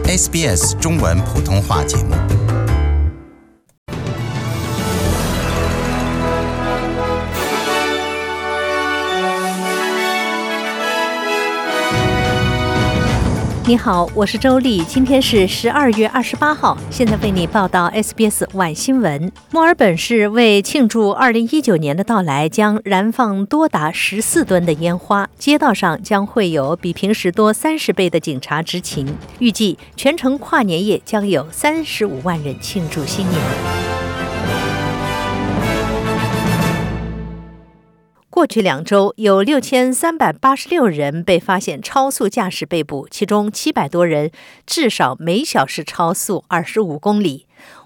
SBS 中文普通话节目。 你好，我是周丽，今天是12月28号，现在为你报道 SBS 晚新闻。墨尔本市为庆祝2019年的到来，将燃放多达14吨的烟花，街道上将会有比平时多30倍的警察执勤。预计全城跨年夜将有35万人庆祝新年。过去2周，有6386人被发现超速驾驶被捕，其中700多人至少每小时超速25公里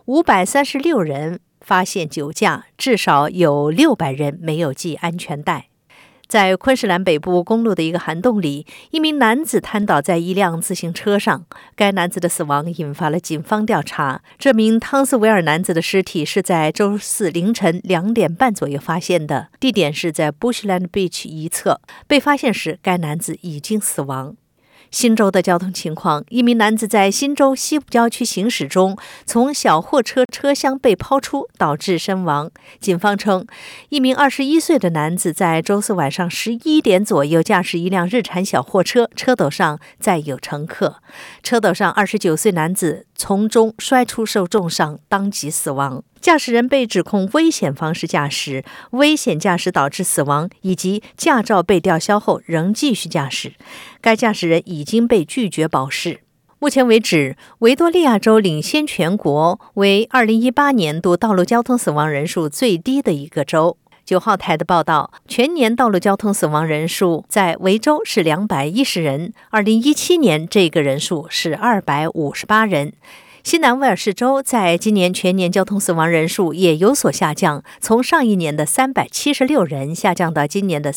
，536人发现酒驾，至少有600人没有系安全带。在昆士兰北部公路的一个涵洞里，一名男子瘫倒在一辆自行车上，该男子的死亡引发了警方调查。这名汤斯维尔男子的尸体是在周四凌晨2点半左右发现的，地点是在 Bushland Beach 一侧。被发现时，该男子已经死亡。新州的交通情况，一名男子在新州西部郊区行驶中，从小货车车厢被抛出，导致身亡。警方称，一名21岁的男子在周四晚上11点左右驾驶一辆日产小货车，车斗上载有乘客。车斗上29岁男子从中摔出受重伤，当即死亡。驾驶人被指控危险方式驾驶、危险驾驶导致死亡，以及驾照被吊销后仍继续驾驶。该驾驶人已经被拒绝保释。目前为止，维多利亚州领先全国，为2018年度道路交通死亡人数最低的一个州。9号台的报道，全年道路交通死亡人数在维州是210人，2017年这个人数是258人。西南威尔士州在今年全年交通死亡人数也有所下降，从上一年的376人下降到今年的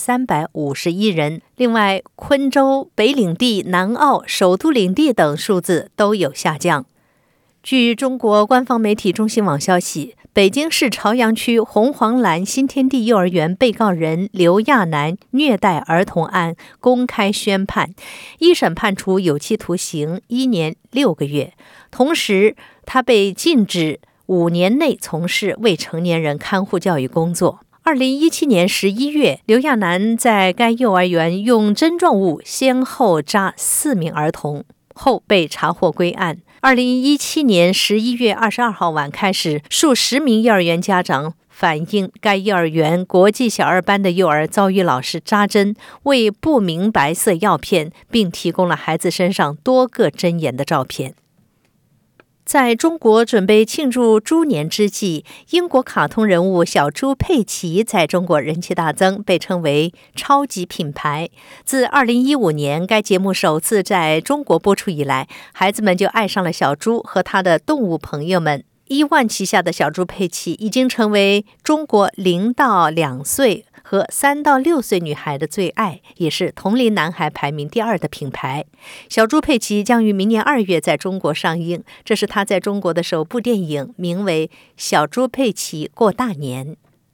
351人。另外，昆州、北领地、南澳、首都领地等数字都有下降。据中国官方媒体中新网消息，北京市朝阳区红黄蓝新天地幼儿园被告人刘亚楠虐待儿童案公开宣判，一审判处有期徒刑1年6个月，同时他被禁止5年内从事未成年人看护教育工作。2017年11月，刘亚楠在该幼儿园用针状物先后扎4名儿童，后被查获归案。2017年11月22号晚开始，数十名幼儿园家长反映该幼儿园国际小二班的幼儿遭遇老师扎针、喂不明白色药片，并提供了孩子身上多个针眼的照片。在中国准备庆祝猪年之际，英国卡通人物小猪佩奇在中国人气大增，被称为超级品牌。自2015年该节目首次在中国播出以来，孩子们就爱上了小猪和他的动物朋友们。伊万旗下的小猪佩奇已经成为中国0到2岁和3到6岁女孩的最爱，也是同龄男孩排名第2的品牌。小猪佩奇将于明年2月在中国上映，这是他在中国的首部电影，名为《小猪佩奇过大年》。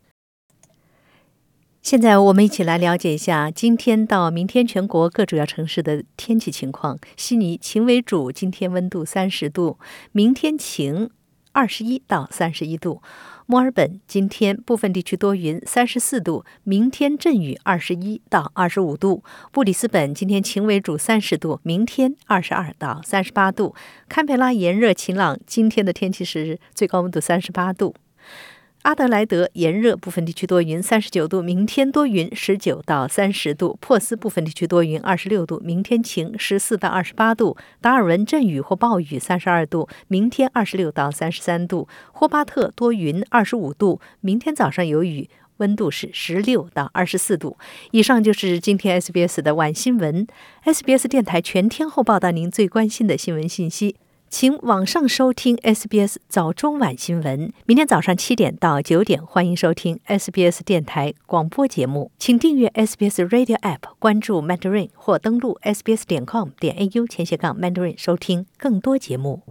现在我们一起来了解一下今天到明天全国各主要城市的天气情况。悉尼晴为主，今天温度30度，明天晴21到31度。墨尔本今天部分地区多云34度，明天阵雨21到25度。布里斯本今天晴为主30度，明天22到38度。堪培拉炎热晴朗，今天的天气是最高温度38度。阿德莱德炎热，部分地区多云39度，明天多云19到30度。珀斯部分地区多云26度，明天晴14到28度。达尔文阵雨或暴雨32度，明天26到33度。霍巴特多云25度，明天早上有雨，温度是16到24度。以上就是今天 SBS 的晚新闻。SBS 电台全天候报道您最关心的新闻信息。请网上收听 SBS 早中晚新闻，明天早上7点到9点，欢迎收听 SBS 电台广播节目。请订阅 SBS Radio App， 关注 Mandarin 或登录 sbs.com.au/Mandarin 收听更多节目。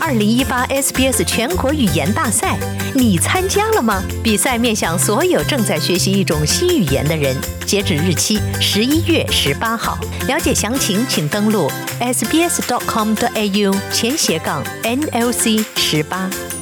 2018 SBS 全国语言大赛，你参加了吗？比赛面向所有正在学习一种新语言的人，截止日期11月18号。了解详情，请登录 sbs.com.au/NLC18。